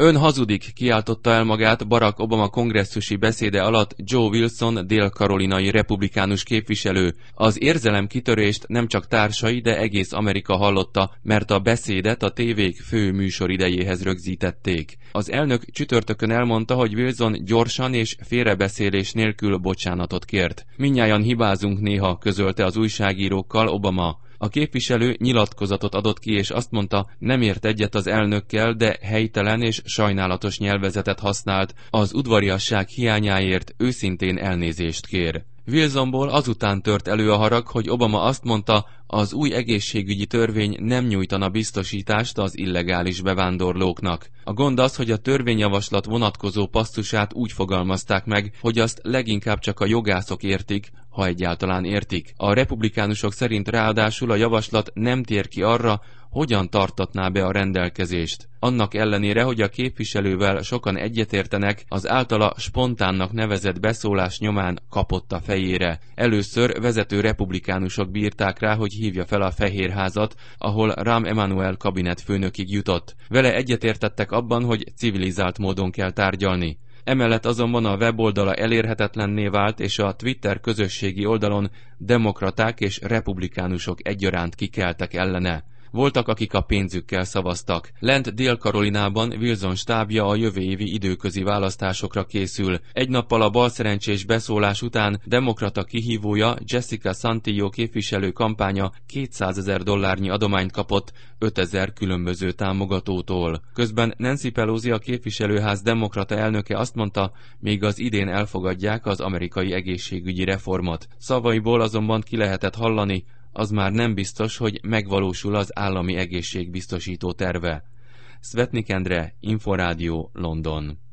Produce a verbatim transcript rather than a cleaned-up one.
Ön hazudik, kiáltotta el magát Barack Obama kongresszusi beszéde alatt Joe Wilson dél-karolinai republikánus képviselő. Az érzelem kitörést nem csak társai, de egész Amerika hallotta, mert a beszédet a tévék fő műsoridejéhez rögzítették. Az elnök csütörtökön elmondta, hogy Wilson gyorsan és félrebeszélés nélkül bocsánatot kért. Mindnyájan hibázunk néha, közölte az újságírókkal Obama. A képviselő nyilatkozatot adott ki, és azt mondta, nem ért egyet az elnökkel, de helytelen és sajnálatos nyelvezetet használt, az udvariasság hiányáért őszintén elnézést kér. Wilsonból azután tört elő a harag, hogy Obama azt mondta, az új egészségügyi törvény nem nyújtana biztosítást az illegális bevándorlóknak. A gond az, hogy a törvényjavaslat vonatkozó passzusát úgy fogalmazták meg, hogy azt leginkább csak a jogászok értik, ha egyáltalán értik. A republikánusok szerint ráadásul a javaslat nem tér ki arra, hogyan tartatná be a rendelkezést. Annak ellenére, hogy a képviselővel sokan egyetértenek, az általa spontánnak nevezett beszólás nyomán kapott a fejére. Először vezető republikánusok bírták rá, hogy hívja fel a Fehérházat, ahol Rahm Emanuel kabinetfőnökig jutott. Vele egyetértettek abban, hogy civilizált módon kell tárgyalni. Emellett azonban a weboldala elérhetetlenné vált, és a Twitter közösségi oldalon demokraták és republikánusok egyaránt kikeltek ellene. Voltak, akik a pénzükkel szavaztak. Lent Dél-Karolinában Wilson stábja a jövő évi időközi választásokra készül. Egy nappal a balszerencsés beszólás után demokrata kihívója Jessica Santillo képviselő kampánya kétszázezer dollárnyi adományt kapott ötezer különböző támogatótól. Közben Nancy Pelosi, a képviselőház demokrata elnöke azt mondta, még az idén elfogadják az amerikai egészségügyi reformot. Szavaiból azonban ki lehetett hallani, az már nem biztos, hogy megvalósul az állami egészségbiztosító terve. Szvetnik Endre, Inforádió, London.